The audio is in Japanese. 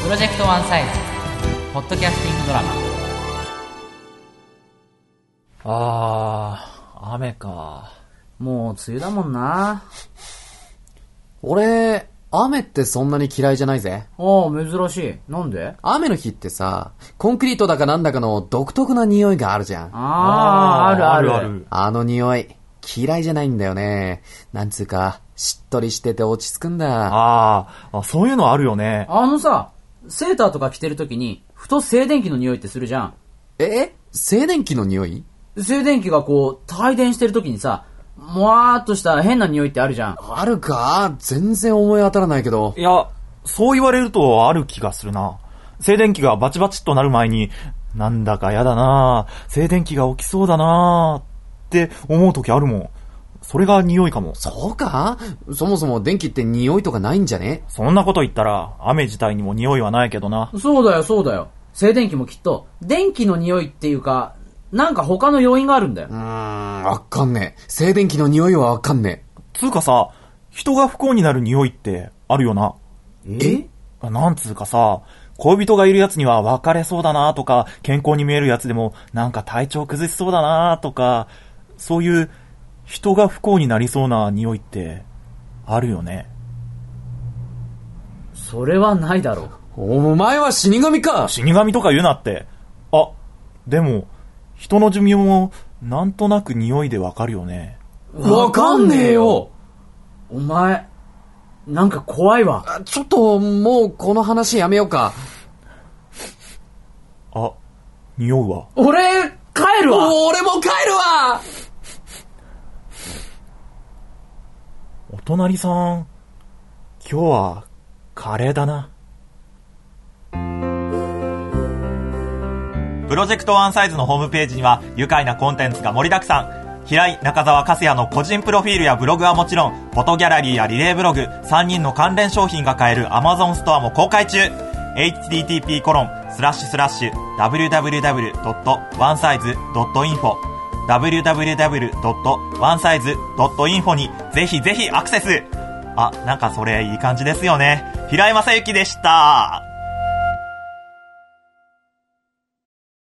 プロジェクトワンサイズポッドキャスティングドラマ。雨か。 もう梅雨だもんな。 俺、雨ってそんなに嫌いじゃないぜ。 ああ、珍しい。なんで？ 雨の日ってさ、コンクリートだかなんだかの独特な匂いがあるじゃん。 ある。 あの匂い、嫌いじゃないんだよね。なんつうか、しっとりしてて落ち着くんだ。 そういうのあるよね。 さ、セーターとか着てるときに、ふと静電気の匂いってするじゃん。 静電気の匂い？ 静電気がこう、帯電してるときにさ、もわーっとした変な匂いってあるじゃん。 あるか？全然思い当たらないけど。 いや、そう言われるとある気がするな。静電気がバチバチっとなる前に、なんだかやだな、静電気が起きそうだなって思うときあるもん。それが匂いかも。 そうか？そもそも電気って匂いとかないんじゃね？ そんなこと言ったら、雨自体にも匂いはないけどな。 そうだよ。静電気もきっと、電気の匂いっていうか、なんか他の要因があるんだよ。 わかんねえ。静電気の匂いはわかんねえ。 つうかさ、人が不幸になる匂いってあるよな。なんつうかさ、恋人がいるやつには別れそうだなとか、健康に見えるやつでもなんか体調崩しそうだなとか、そういう人が不幸になりそうな匂いってあるよね。 それはないだろう。 お前は死神か？ 死神とか言うなって。でも人の寿命もなんとなく匂いでわかるよね。 わかんねえよ。 お前なんか怖いわ。 ちょっともうこの話やめようか。 匂うわ。 俺帰るわ。 俺も帰るわ。 お隣さん、今日はカレーだな。プロジェクトワンサイズのホームページには愉快なコンテンツが盛りだくさん。平井中澤和也の個人プロフィールやブログはもちろん、フォトギャラリーやリレーブログ、3人の関連商品が買える Amazon ストアも公開中。http://www.onesize.info www.onesize.info にぜひぜひアクセス。なんかそれいい感じですよね。平井正幸でした。